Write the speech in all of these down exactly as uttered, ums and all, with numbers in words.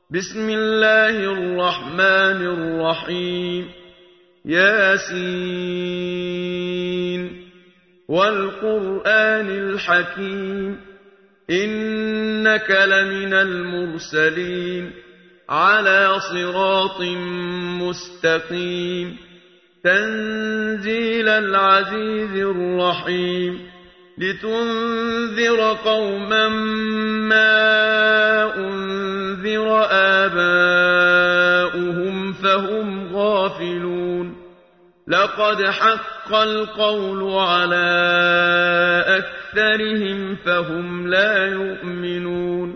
بسم الله الرحمن الرحيم ياسين والقرآن الحكيم إنك لمن المرسلين على صراط مستقيم تنزيل العزيز الرحيم لتنذر قوما ما أنذر آباؤهم فهم غافلون لقد حق القول على أكثرهم فهم لا يؤمنون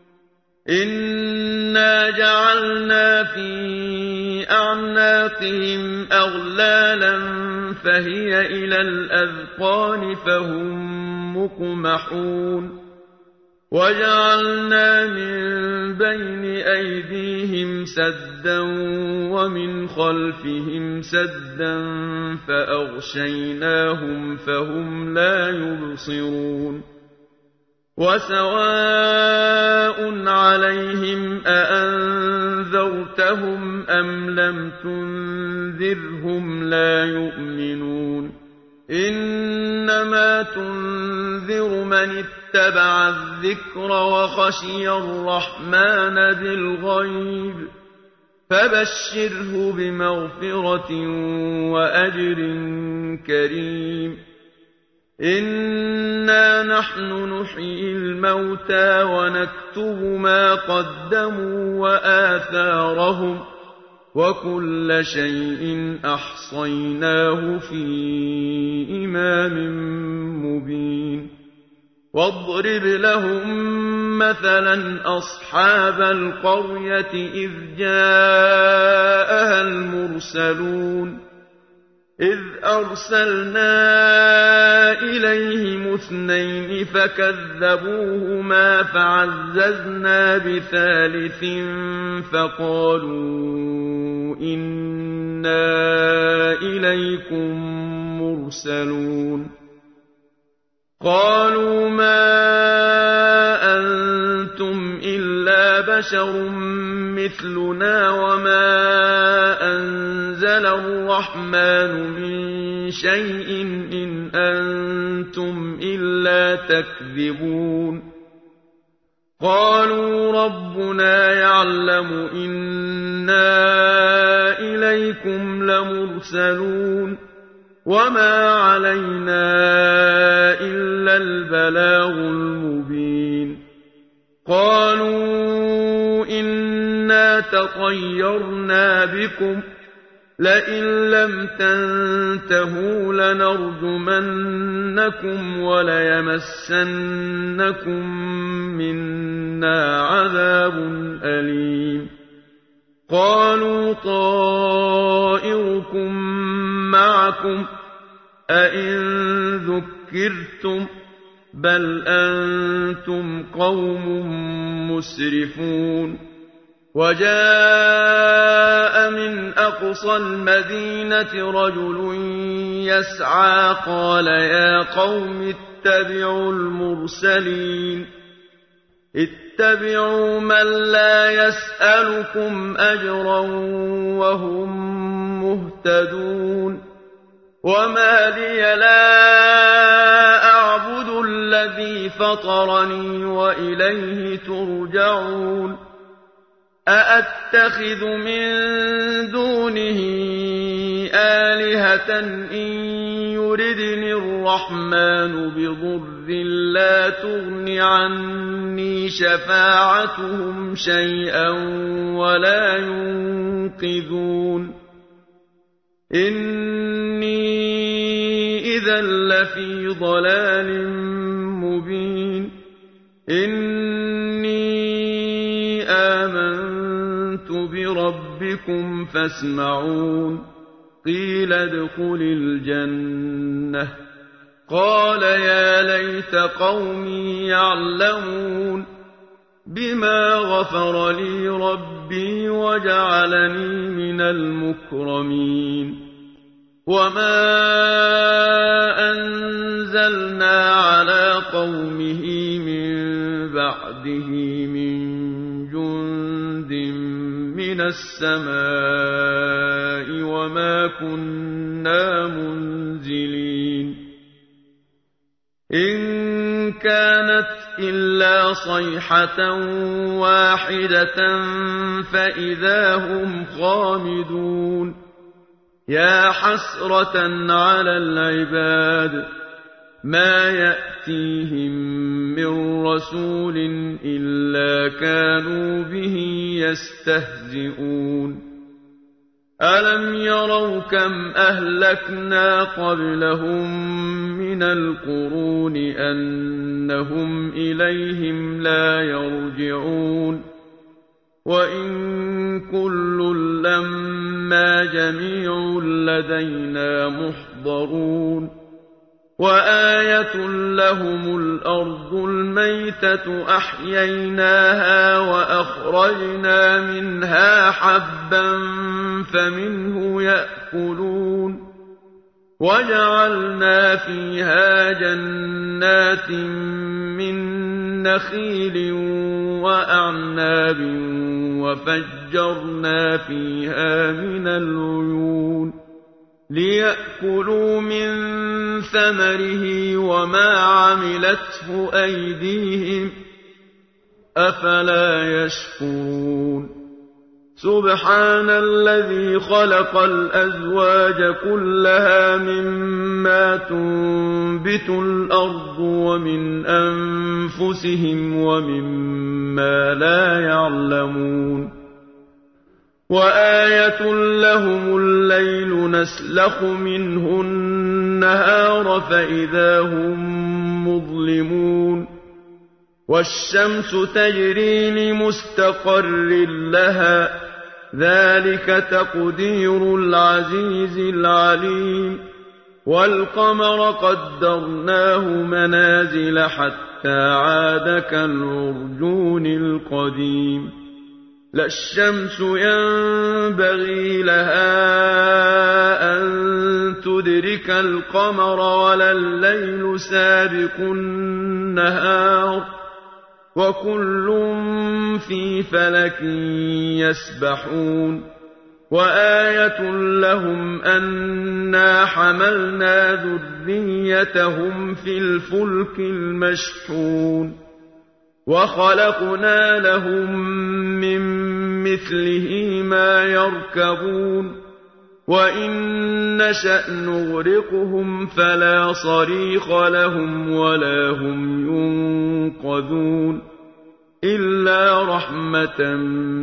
إنا جعلنا في أعناقهم أغلالا فهي إلى الأذقان فهم مقمحون وجعلنا من بين أيديهم سدا ومن خلفهم سدا فأغشيناهم فهم لا يبصرون وسواء عليهم أأنذرتهم أم لم تنذرهم لا يؤمنون إنما تنذر من اتبع الذكر وخشي الرحمن بالغيب فبشره بمغفرة وأجر كريم إنا نحن نحيي الموتى ونكتب ما قدموا وآثارهم وكل شيء أحصيناه في إمام مبين واضرب لهم مثلا أصحاب القرية إذ جاءها المرسلون إذ أرسلنا إليهم اثنين فكذبوهما فعززنا بثالث فقالوا إنا إليكم مرسلون قالوا ما أنتم إلا بشر مثلنا وما أنزل الرحمن من شيء إن أنتم إلا تكذبون قالوا ربنا يعلم إنا إليكم لمرسلون وما علينا إلا البلاغ المبين قالوا إنا تطيرنا بكم لئن لم تنتهوا لنرجمنكم وليمسنكم منا عذاب أليم قالوا طائركم معكم أئن ذكرتم بل أنتم قوم مسرفون وجاء من أقصى المدينة رجل يسعى قال يا قوم اتبعوا المرسلين اتبعوا من لا يسألكم أجرا وهم مهتدون وما لي لا أعبد الذي فطرني وإليه ترجعون أأتخذ من دونه آلهة إن يردني الرحمن بضر لا تغن عني شفاعتهم شيئا ولا ينقذون إني إذا لفي ضلال مبين إني آمنت بربكم فاسمعون قيل ادخل الجنة قال يا ليت قومي يعلمون بما غفر لي ربي وجعلني من المكرمين وما أنزلنا على قومه من بعده من جند من السماء وما كنا منزلين إن كانت إلا صيحة واحدة فإذا هم خامدون يا حسرة على العباد ما يأتيهم من رسول إلا كانوا به يستهزئون ألم يروا كم أهلكنا قبلهم من القرون أنهم إليهم لا يرجعون وإن كل لما جميع لدينا محضرون وآية لهم الأرض الميتة أحييناها وأخرجنا منها حبا فمنه يأكلون وجعلنا فيها جنات من نخيل وأعناب وفجرنا فيها من العيون ليأكلوا من ثمره وما عملته أيديهم أفلا يشكرون سبحان الذي خلق الأزواج كلها مما تنبت الأرض ومن أنفسهم ومما لا يعلمون وآية لهم الليل نسلخ منه النهار فإذا هم مظلمون والشمس تجري لمستقر لها ذلك تقدير العزيز العليم والقمر قدرناه منازل حتى عاد كالعرجون القديم لا الشمس ينبغي لها أن تدرك القمر ولا الليل سابق النهار وكل في فلك يسبحون وآية لهم أنا حملنا ذريتهم في الفلك المشحون وخلقنا لهم من مثله ما يركبون وإن نشأ نغرقهم فلا صريخ لهم ولا هم ينقذون إلا رحمة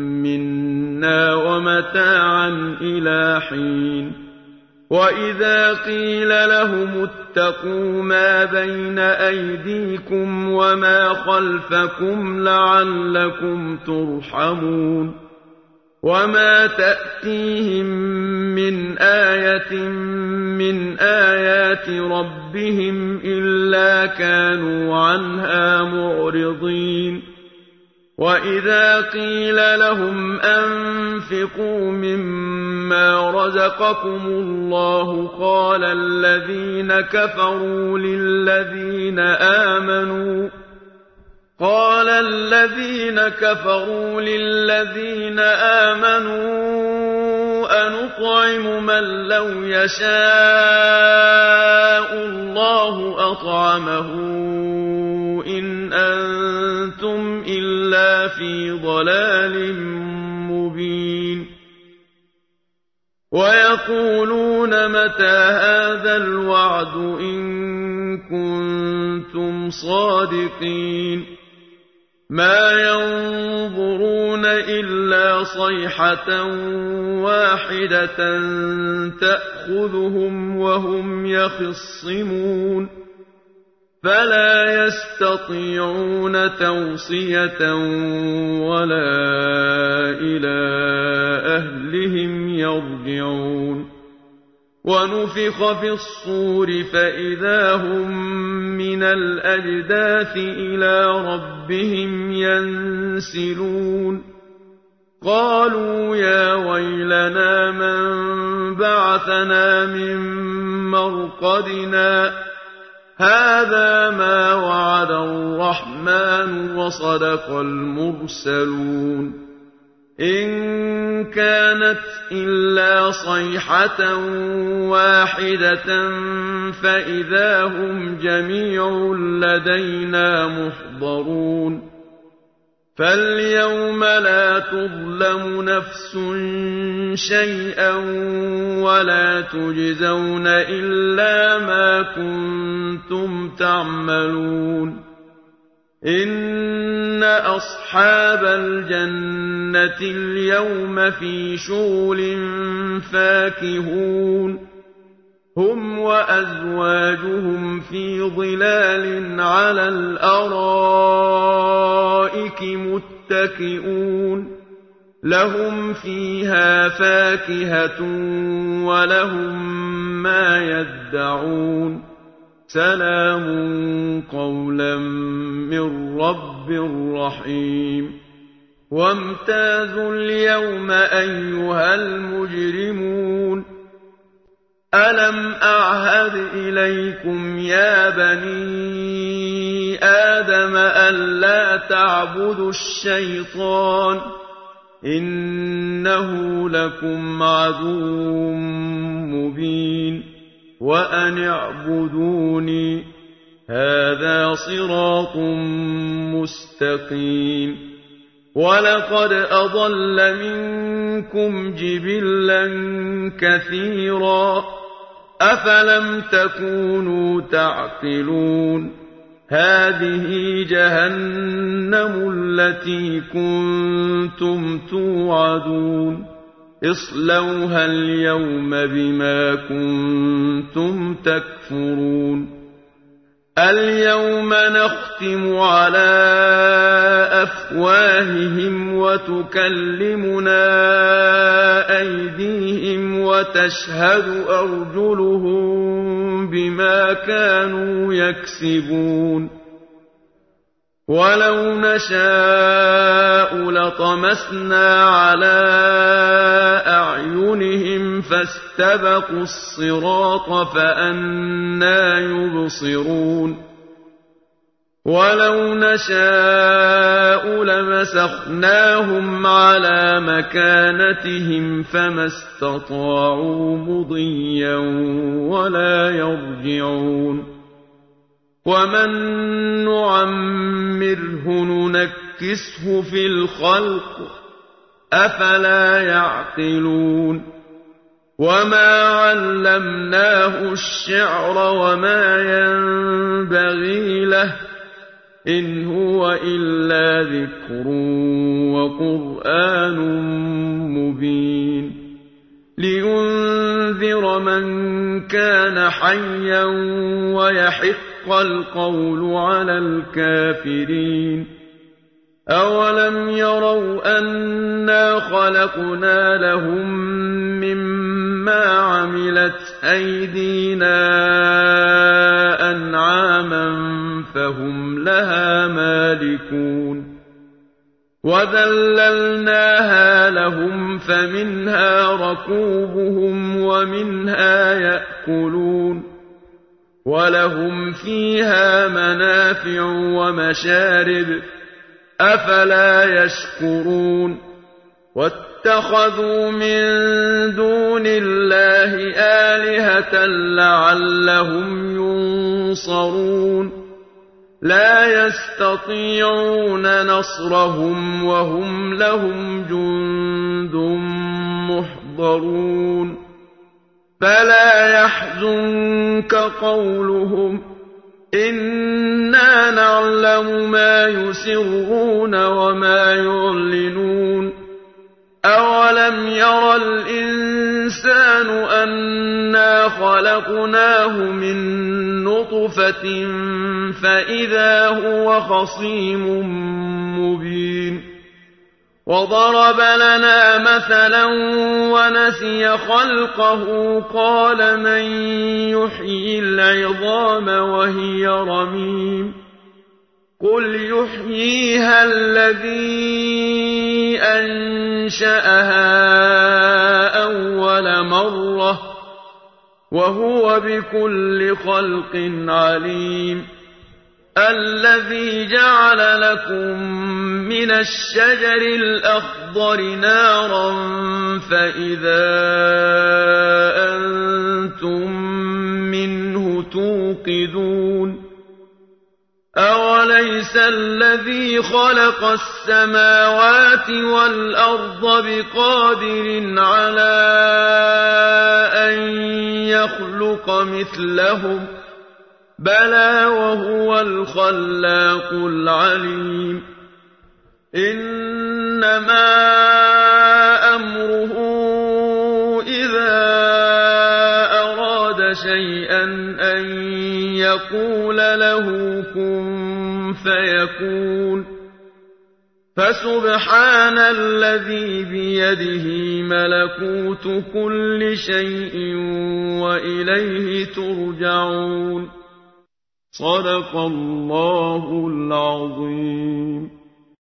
منا ومتاعا إلى حين وإذا قيل لهم اتقوا ما بين أيديكم وما خلفكم لعلكم ترحمون وما تأتيهم من آية من آيات ربهم إلا كانوا عنها معرضين وإذا قيل لهم أنفقوا مما رزقكم الله قال الذين كفروا للذين آمنوا قال الذين كفروا للذين آمنوا أنطعم من لو يشاء الله أطعمه إن أنتم إلا في ضلال مبين ويقولون متى هذا الوعد إن كنتم صادقين ما ينظرون إلا صيحة واحدة تأخذهم وهم يخصمون فلا يستطيعون توصية ولا إلى أهلهم يرجعون ونفخ في الصور فإذا هم من الأجداث إلى ربهم ينسلون قالوا يا ويلنا من بعثنا من مرقدنا هذا ما وعد الرحمن وصدق المرسلون إن كانت إلا صيحة واحدة فإذا هم جميع لدينا محضرون فاليوم لا تظلم نفس شيئا ولا تجزون إلا ما كنتم تعملون إن أصحاب الجنة اليوم في شغل فاكهون هم وأزواجهم في ظلال على الأرائك متكئون لهم فيها فاكهة ولهم ما يدعون سلام قولا من رب رحيم وامتازوا اليوم أيها المجرمون ألم أعهد إليكم يا بني آدم ألا تعبدوا الشيطان إنه لكم عدو مبين وأن اعبدوني هذا صراط مستقيم ولقد أضل منكم جبلا كثيرا أفلم تكونوا تعقلون هذه جهنم التي كنتم توعدون اصلوها اليوم بما كنتم تكفرون اليوم نختم على أفواههم وتكلمنا أيديهم وتشهد أرجلهم بما كانوا يكسبون ولو نشاء لطمسنا على أعينهم فاستبقوا الصراط فأنى يبصرون ولو نشاء لمسخناهم على مكانتهم فما استطاعوا مضيا ولا يرجعون ومن نعمره ننكسه في الخلق أفلا يعقلون وما علمناه الشعر وما ينبغي له إن هو إلا ذكر وقرآن مبين لينذر من كان حيا ويحق القول على الكافرين أولم يروا أنا خلقنا لهم مما عملت أيدينا أنعاما فهم لها مالكون وذللناها لهم فمنها ركوبهم ومنها يأكلون ولهم فيها منافع ومشارب أفلا يشكرون واتخذوا من دون الله آلهة لعلهم ينصرون لا يستطيعون نصرهم وهم لهم جند محضرون فلا يحزنك قولهم إنا نعلم ما يسرون وما يعلنون أولم ير الإنسان أنا خلقناه من نطفة فإذا هو خصيم مبين وضرب لنا مثلا ونسي خلقه قال من يحيي العظام وهي رميم قل يحييها الذي أنشأها أول مرة وهو بكل خلق عليم الذي جعل لكم من الشجر الأخضر نارا فإذا أنتم منه توقدون أوليس الذي خلق السماوات والأرض بقادر على أن يخلق مثلهم بلى وهو الخلاق العليم إنما أمره إذا أراد شيئا أن يقول له كن فيكون فسبحان الذي بيده ملكوت كل شيء وإليه ترجعون صدق الله العظيم.